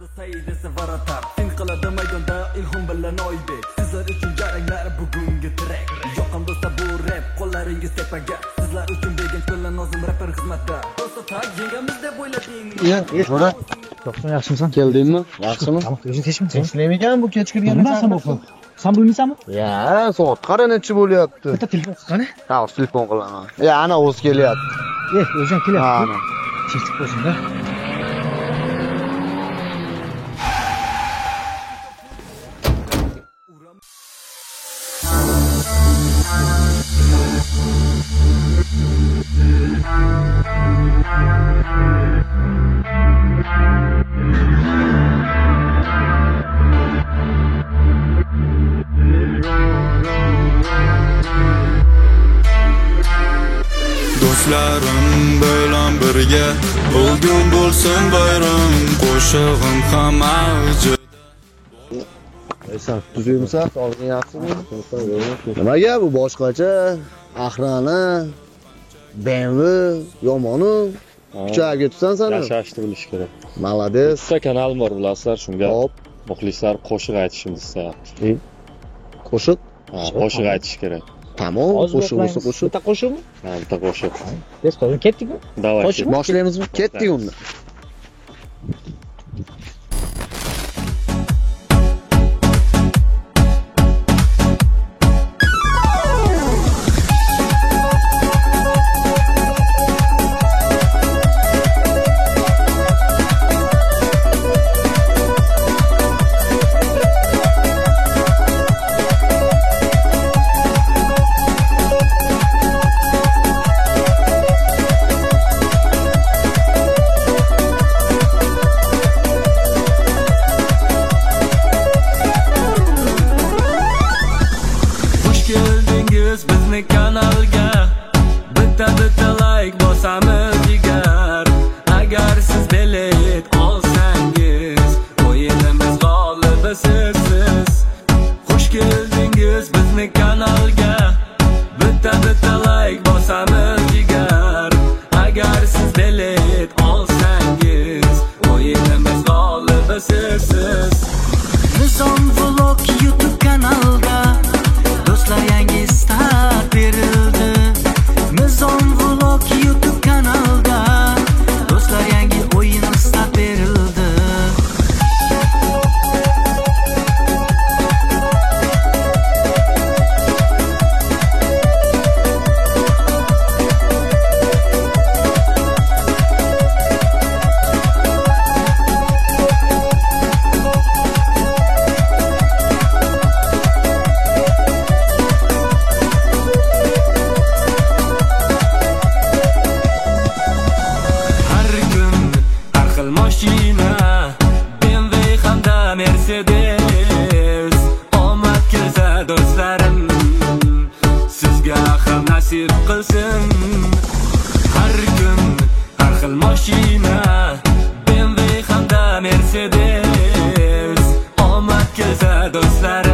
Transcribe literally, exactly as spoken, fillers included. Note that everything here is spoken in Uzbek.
Yoqimda saydasi varatar sen qiladi maydonda ilhom bilan oybek sizlar uchun jaranglar bugungi track yoqimda bu rap qo'llaringiz tepaga sizlar uchun begin bilan nozim rapper xizmatda do'stlar tag yengamiz deb o'ylading ya jo'ra To'xtam, yaxshimisan? keldingmi yaxshimi Tamam, o'zing teshmi? tinchlaymikan bu kechikirgan Bilmasam bu. Sen bilmaysanmi? ya soat qara necha bo'lyapti Bitta telefon qani? ha telefon qilaman ya ana o'zi kelyapti Eh, o'zing ha kelyapti. ana Chechib qo'ysin-da. Do'stlarim bilan birga bugun bo'lsin bayram qo'shig'im ham avjida Aysan tuzuymisan sog'lig'ing yaxshimi nimaga bu boshqacha axrani B M W yomonu kuchayib ketibsan sen Yashashni bilish kerak. молодец Bitta kanal bor bilasizlar, shunga hop muxlislar qo'shiq aytishimni istayapti. qo'shiq Ha, qo'shiq aytish kerak. tamom qo'shiq bo'lsa qo'shiq Bitta qo'shibmi? Ha, bitta qo'shiq. Biz qo'yib ketdikmi? Davay. Qo'shiq boshlaymizmi ketdik unda bizni kanalga bitta bitta like bosamiz jigar agar siz bilet olsangiz o'yinimiz g'olibi sizsiz xush keldingiz bizni kanalga bitta bitta like bosamiz jigar agar siz bilet olsangiz o'yinimiz g'olibi sizsiz Nizom vlog YouTube kanalda do'stlar yangi start berildi Nizom vlog YouTube kanalda do'stlar yangi o'yin start berildi mashina B M W hamda Mercedes omad kelsa do'stlarim sizga ham nasib qilsin har kun har xil mashina B M W hamda Mercedes omad kelsa do'stlarim